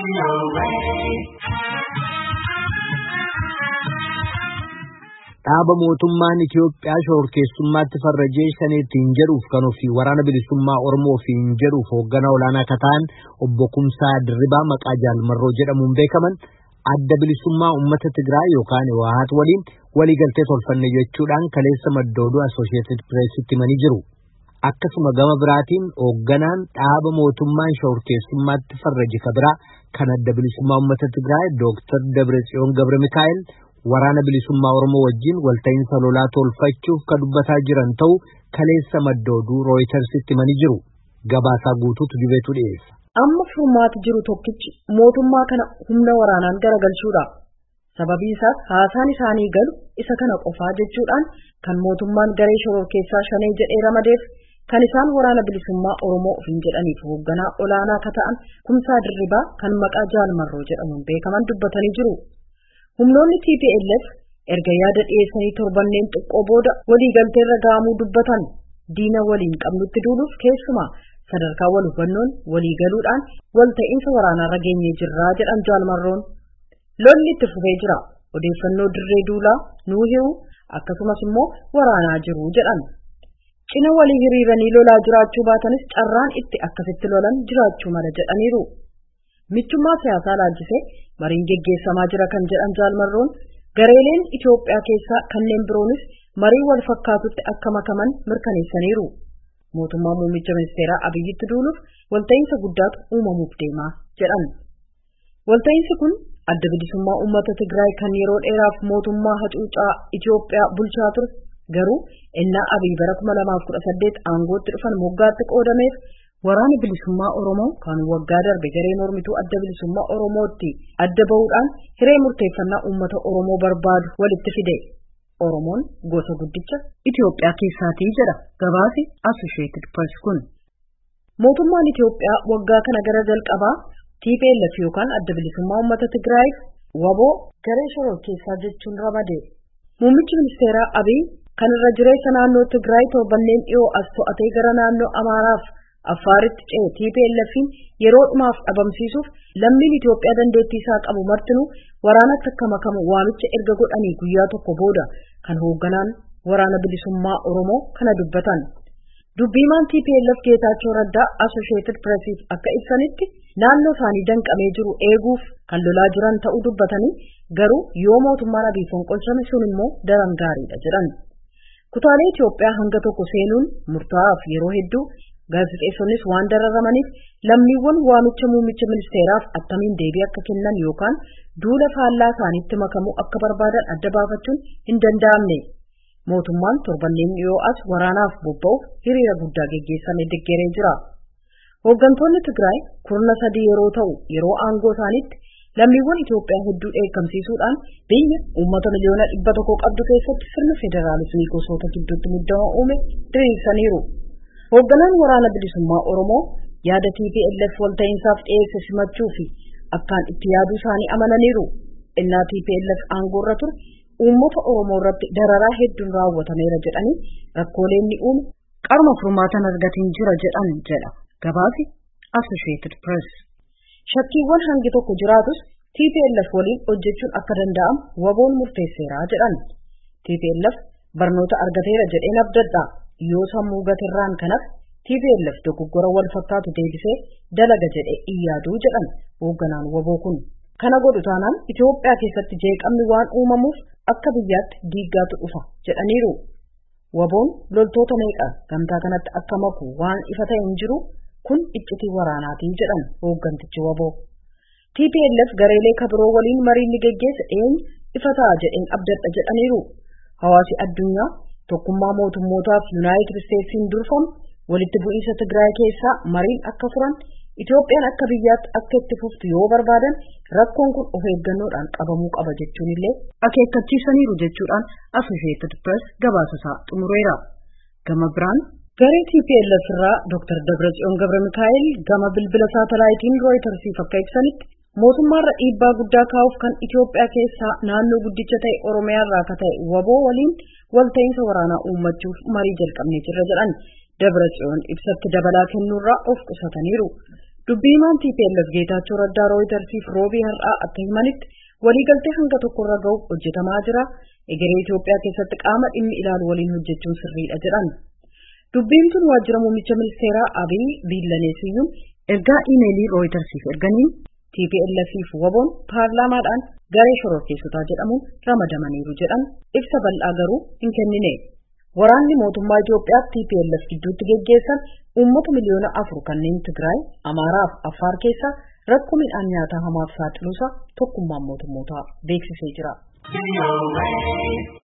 Dhaaba mootummaan Itiyoophiyaa shororkeessummaatti farrajee shaneettiin jedhuuf kan ofii waraana bilisummaa Oromoo ofiin jedhuuf hoogganaa olaanaa akka ta'an obbo Kumsaa Dirribaa maqaa Jaalmarroo jedhamuun beekaman adda bilisummaa uummata Tigraay yookaan WHT waliin waliigaltee tolfanne jechuudhaan kaleessa maddooduu Associated Pressitti himanii jiru. Akkasuma gama biraatiin hoogganaan dhaaba mootummaan shororkeessummaatti farraje kabiraa kan adda bilisummaa uummata Tigraay Dr. Dabratsiyoon Gabramikaa'el waraana bilisummaa Oromoo wajjin walta'iinsa lolaa tolfachuuf kan dubbataa jiran ta'uu kaleessa maddooduu Rooyitersitti himanii jiru. Gabaasaa guutuutu jibeetu dhiyeessa. Amma furmaati jiru tokkichi mootummaa kana humna waraanaan garagalchuudha. Sababii isaas haasaan isaanii galu isa kana qofaa jechuudhaan kan mootummaan garee shororkeessaa shanee jedhee ramadeef kan isaan waraana bilisummaa Oromoo ofiin jedhaniif hoogganaa olaanaa akka ta'an Kumsaa Dirribaa kan maqaa Jaalmarroo jedhamuun beekaman dubbatanii jiru. Humnoonni TPLF erga yaada dhiyeessanii torbanneen xiqqoo booda waliigalteerra ga'amuu dubbatan diina waliin qabnutti duuluuf keessumaa sadarkaa wal hubannoon waliigaluudhaan walta'iinsa waraanaarra geenyee jirraa jedhan Jaalmarroon. Lolli itti fufee jira. Odeeffannoo dirree duulaa nuu hi'u akkasumas immoo waraanaa jiru jedhan. Cina walii hiriiranii lolaa jiraachuu baatanis carraan itti akkasitti lolan jiraachuu mala jedhaniiru. Michummaa siyaasaa laalchisee mariin geggeessamaa jira kan jedhan Jaalmarroon gareeleen Itiyoophiyaa keessaa kanneen biroonis marii wal fakkaatutti akka makaman mirkaneessaniiru. Mootummaa muummicha ministeeraa Abiyyitti duuluuf walta'iinsa guddaatu uumamuuf deemaa jedhan. Walta'iinsi kun adda bilisummaa uummata Tigraay kan yeroo dheeraaf mootummaa hacuucaa Itiyoophiyaa bulchaa ture garuu innaa Abiy bara 2018 aangootti dhufan moggaatti qoodameef waraana bilisummaa Oromoo kan waggaa darbe garee mormituu adda bilisummaa Oromootti adda ba'uudhaan hiree murteeffannaa uummata Oromoo barbaadu walitti fide. Oromoon gosa guddicha Itiyoophiyaa keessaatii jedha gabaasi Associated Press kun. Mootummaan Itiyoophiyaa waggaa kana gara jalqabaa TPLF yookaan adda bilisummaa uummata Tigraay waboo garee shororkeessaa jechuun ramade. Muummichi ministeeraa Abiy kan irra jireessa naannoo Tigraay torbanneen dhiyoo as to'atee gara naannoo Amaaraaf Affaaritti ce'e TPLFin yeroo dhumaaf dhabamsiisuuf lammiin Itiyoophiyaa dandeettii isaa qabu martinuu waraanatti akka makamu waamicha erga godhanii guyyaa tokko booda kan hoogganaan waraana bilisummaa Oromoo kana dubbatan. Dubbiimaan TPLF Geetaachoo Raddaa Associated Pressiif akka ibsanitti naannoo isaanii danqamee jiru eeguuf kan lolaa jiran ta'uu dubbatanii garuu yoo mootummaan Abiy fonqolchame sun immoo daran gaariidha jedhan. Kutaalee Itiyoophiyaa hanga tokko seenuun murtaa'aaf yeroo hedduu gaazexeessonis waan dararamaniif lammiiwwan waamicha muummicha ministeeraaf attamiin deebii akka kennan yookaan duula faallaa isaaniitti makamuu akka barbaadan adda baafachuun hin danda'amne. Mootummaan torbanneen dhiyoo as waraanaaf bobba'uuf hiriira guddaa geggeessame deeggaree jira. Hooggantoonni Tigraay kurna 3 yeroo ta'u yeroo aangoo isaaniitti lammiiwwan Itiyoophiyaa hedduu dheekkamsiisuudhaan biyya uummata miliyoona 100 qabdu keessatti sirna federaalismii gosoota gidduutti muddama uume diriirsaniiru. Hoogganaan waraana bilisummaa Oromoo yaada TPLF walta'iinsaaf dhiyeesse simachuu fi akkaan itti yaaduu isaanii amananiiru. Innaa TPLF aangoorra ture uummata Oromoo irratti dararaa hedduun raawwatameera jedhanii rakkooleen ni uume qarma furmaatan argatiin jira jedhan jedha gabaasi Associated Press. Shakkiiwwan hangi tokko jiraatus TPLF waliin hojjechuun akka danda'amu waboon murteesseera jedhan. TPLF barnoota argateera jedheen abdadha. Yoo sammuu gatirraan kanas TPLF dogoggora wal fakkaatu deebisee dalaga jedhee iyyaaduu jedhan hoogganaan waboo kun. Kana godhu taanaan Itiyoophiyaa keessatti jeeqamni waan uumamuuf akka biyyaatti diiggaatu dhufa jedhaniiru. Waboon loltoota meeqa gamtaa kanatti akka maku waan ifa ta'e hin jiru kun iccitii waraanaatii jedhan hooggantichi waboo. TPLF gareelee kabiroo waliin marii ni geggeessa ifa ta'a jedheen abdadha jedhaniiru. Hawaasi addunyaa tokkummaa mootummootaaf United Statesiin durfamu walitti bu'iinsa Tigraay keessaa mariin akka furan Itoophiyaan akka biyyaatti akka itti fuftu yoo barbaadan rakkoon kun of eeggannoodhaan qabamuu qaba jechuun illee akeekkachiisaniiru jechuudhaan Associated Press gabaasasaa xumureera. Gama biraan garee TPLF irraa Dr. Dabratsiyoon Gabramikaa'el gama bilbila saatalaayitiin Rooyitersiif akka ibsanitti mootummaarra dhiibbaa guddaa kaa'uuf kan Itiyoophiyaa keessaa naannoo guddicha ta'e Oromiyaa irraa akka ta'e waboo waliin walta'iinsa waraanaa uummachuuf marii jalqabnee jirra jedhan. Dabratsiyoon ibsatti dabalaa kennuurraa of qusataniiru. Dubbiimaan TPLF Geetaachoo Raddaa Rooyitersiif roobii har'aa akka himanitti waliigaltee hanga tokkorra ga'uuf hojjetamaa jira. Egeree Itoophiyaa keessatti qaama dhimmi ilaalu waliin hojjechuun sirriidha jedhan. Dubbiimtuun waajjira muummicha ministeeraa Abiy Biillaneesiyyuun ergaa iimeelii Rooyitersiif erganiin TPLFiif waboon paarlaamaadhaan garee shororkeessotaa jedhamuun ramadamaniiru jedhan ibsa bal'aa garuu hin kennine. Waraanni mootummaa Itoophiyaa TPLF gidduutti geggeessan uummata miliyoona 4 kanneen Tigraay, Amaaraa fi Affaar keessa rakkoo midhaan nyaataa hamaaf saaxiluusa tokkummaan mootummootaa beeksisee jira.